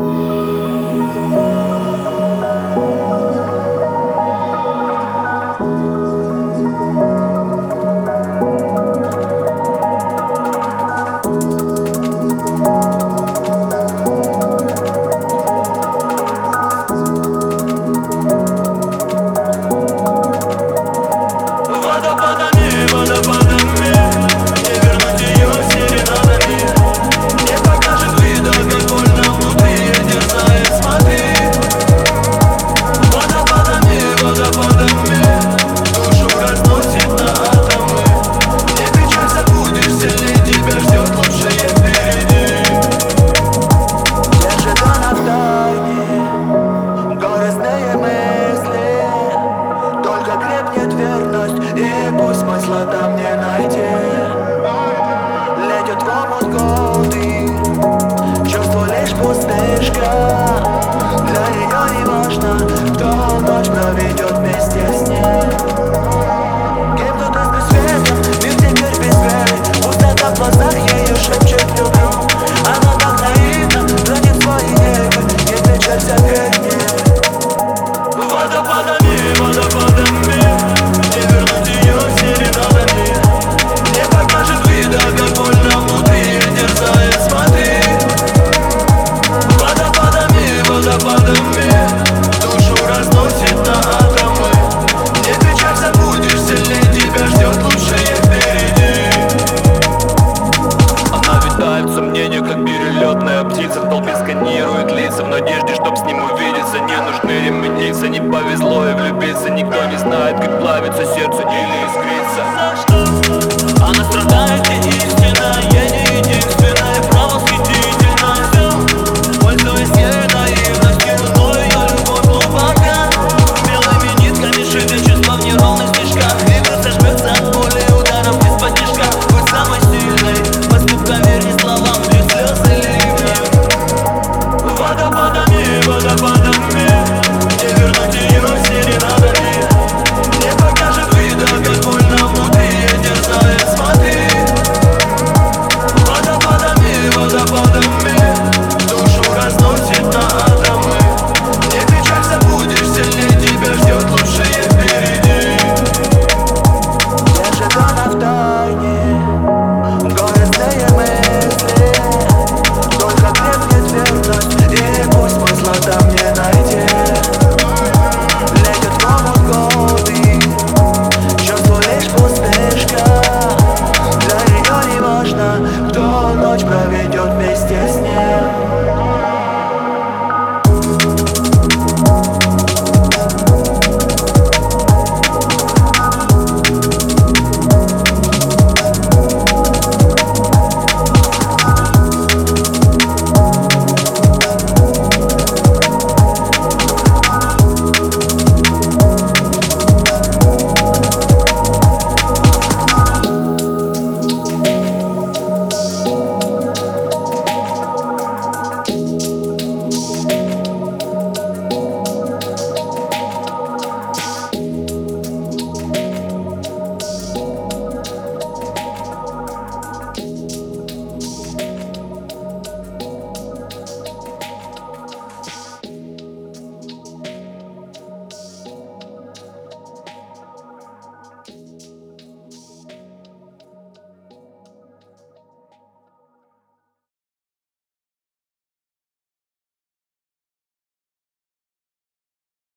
И пусть смысла там не найти. Летят в омут годы, чувство лишь пустышка. Для нее не важно, кто ночь проведет вместе с ней. Гибнут из света, мир теперь без веры. Пустота в глазах ее шепчет люблю. Она так наивна, тратит свои нервы. Не встречайся, верь мне. Водопадами, водопадами не вернуть ее серенадами. Не покажет вида, как больно внутри терзает, смотри. Водопадами, водопадами душу разносит на атомы. Не печалься, будешь сильней, тебя ждет лучшее впереди. Она витает в сомнениях, как перелетная птица. В толпе сканирует лица в надежде, чтоб с ним увидеться. Не нужны репетиции, не повезло и влюбиться. Никто не знает, как плавится сердце или искрится. Она страдает, и истина, я не единственная.